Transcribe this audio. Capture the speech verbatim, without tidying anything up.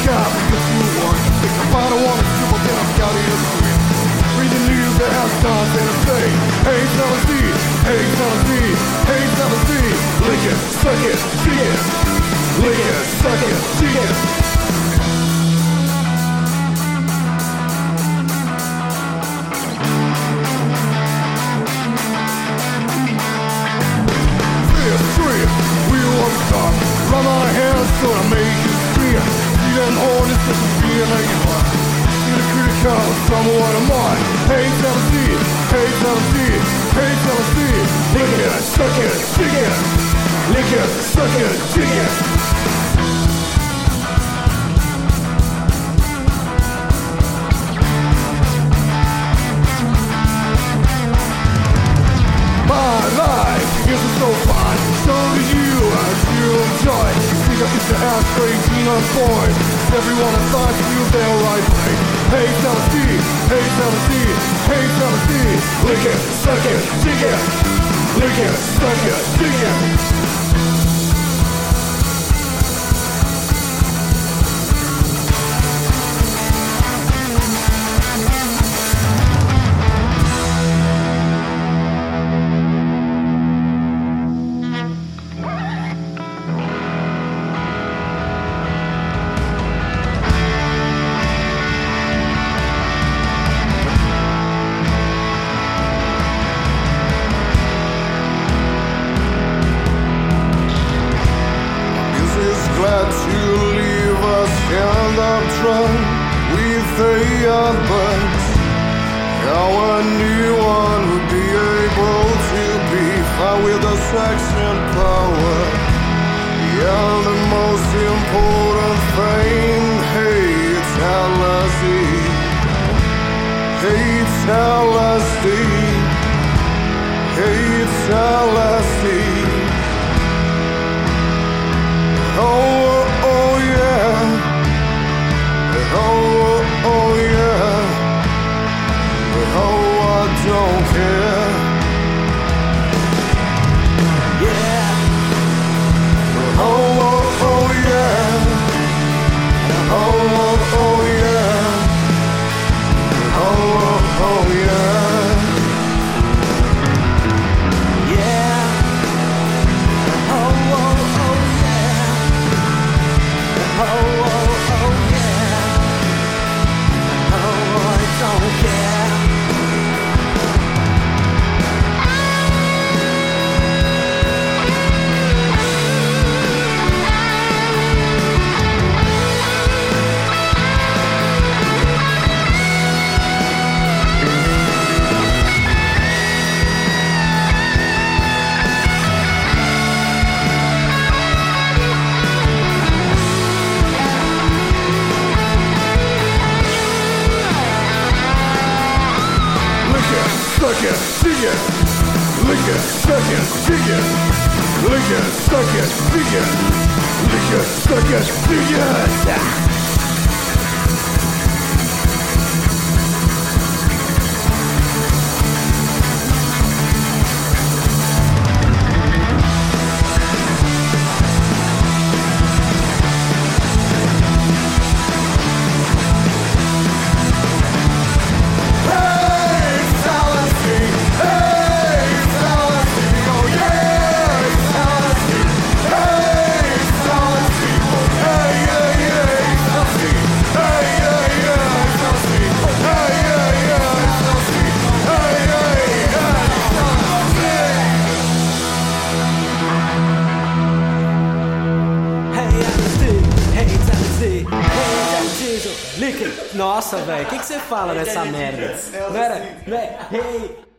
cop because you want to stick a bottle on a triple then I've got it sweet. Read the news that has done and a say, hey, tell us see, hey, tell us see, hey, tell us see. Lick it, suck it, dig it. Lick it, suck it, dig it. Run my hands so I make you scream. See them hornets that you feel like you are. See the critical of someone of mine. Hey, tell us see, hey, tell us see, hey, tell us see. Lick it, suck it, dig it. Lick it, suck it, dig it. My life is so fine, so do you, as you enjoy. Think I get the house crazy on board. Everyone aside feel their right way. Hey, tell us see, hey, tell us see, hey, tell us see. Lick it, suck it, dig it. Lick it, suck it, dig it. Glad to leave us in the trunk with the others. Our new one would be able to be found with the sex and power. Yeah, the most important thing, hey, it's L S D. Hey, it's L S D. Hey, it's L S D. Oh, oh, oh, yeah. Oh, oh, oh, yeah. Oh, I don't care. Yeah. Oh, oh, oh, yeah. Oh, oh, oh, yeah. Oh, oh, oh, yeah. Yeah. Oh, oh, oh, yeah. Oh, oh, oh, yeah. Oh, I don't care. Suck it, dig it. Lick it, suck it, dig it. Lick it, suck it, dig it. Lick it, suck it, dig it. Nossa, velho, o que, que você fala dessa merda? Não era? Não é? Hey!